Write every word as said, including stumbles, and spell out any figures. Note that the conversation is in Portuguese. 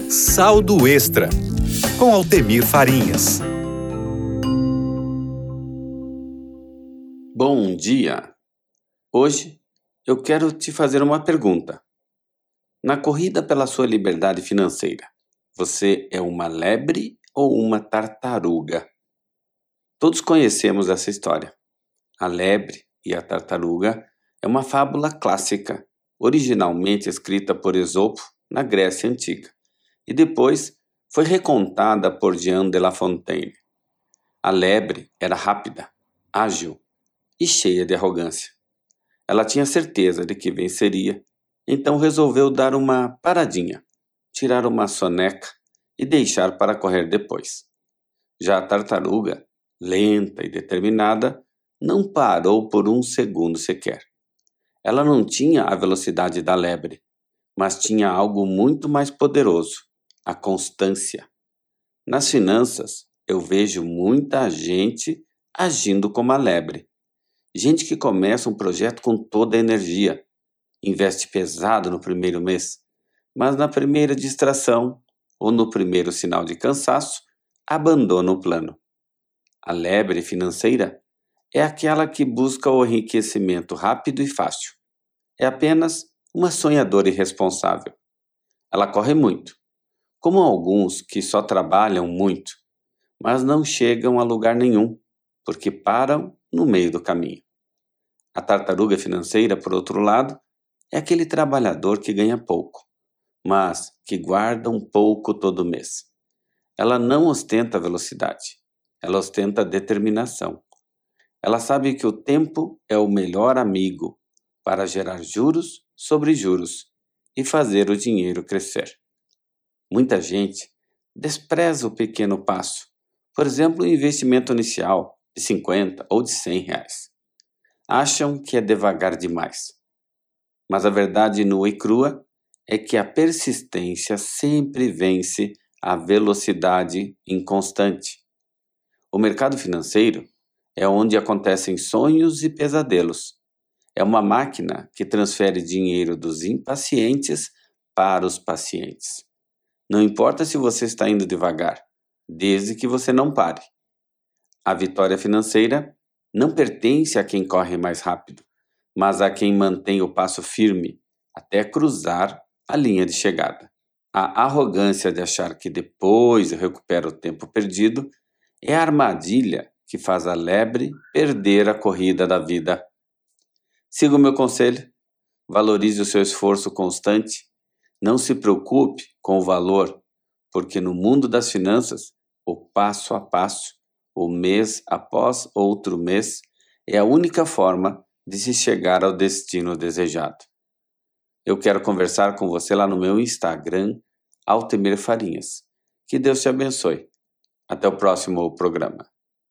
Saldo Extra, com Altemir Farinhas. Bom dia! Hoje eu quero te fazer uma pergunta. Na corrida pela sua liberdade financeira, você é uma lebre ou uma tartaruga? Todos conhecemos essa história. A lebre e a tartaruga é uma fábula clássica, originalmente escrita por Esopo na Grécia Antiga, e depois foi recontada por Jean de La Fontaine. A lebre era rápida, ágil e cheia de arrogância. Ela tinha certeza de que venceria, então resolveu dar uma paradinha, tirar uma soneca e deixar para correr depois. Já a tartaruga, lenta e determinada, não parou por um segundo sequer. Ela não tinha a velocidade da lebre, mas tinha algo muito mais poderoso: a constância. Nas finanças, eu vejo muita gente agindo como a lebre. Gente que começa um projeto com toda a energia, investe pesado no primeiro mês, mas na primeira distração ou no primeiro sinal de cansaço, abandona o plano. A lebre financeira é aquela que busca o enriquecimento rápido e fácil. É apenas uma sonhadora irresponsável. Ela corre muito, como alguns que só trabalham muito, mas não chegam a lugar nenhum, porque param no meio do caminho. A tartaruga financeira, por outro lado, é aquele trabalhador que ganha pouco, mas que guarda um pouco todo mês. Ela não ostenta velocidade, ela ostenta determinação. Ela sabe que o tempo é o melhor amigo para gerar juros sobre juros e fazer o dinheiro crescer. Muita gente despreza o pequeno passo, por exemplo, o investimento inicial de cinquenta ou de cem reais. Acham que é devagar demais. Mas a verdade nua e crua é que a persistência sempre vence a velocidade inconstante. O mercado financeiro é onde acontecem sonhos e pesadelos. É uma máquina que transfere dinheiro dos impacientes para os pacientes. Não importa se você está indo devagar, desde que você não pare. A vitória financeira não pertence a quem corre mais rápido, mas a quem mantém o passo firme até cruzar a linha de chegada. A arrogância de achar que depois recupera o tempo perdido é a armadilha que faz a lebre perder a corrida da vida. Siga o meu conselho, valorize o seu esforço constante, não se preocupe com o valor, porque no mundo das finanças, o passo a passo, o mês após outro mês, é a única forma de se chegar ao destino desejado. Eu quero conversar com você lá no meu Instagram, Altemir Farinhas. Que Deus te abençoe. Até o próximo programa.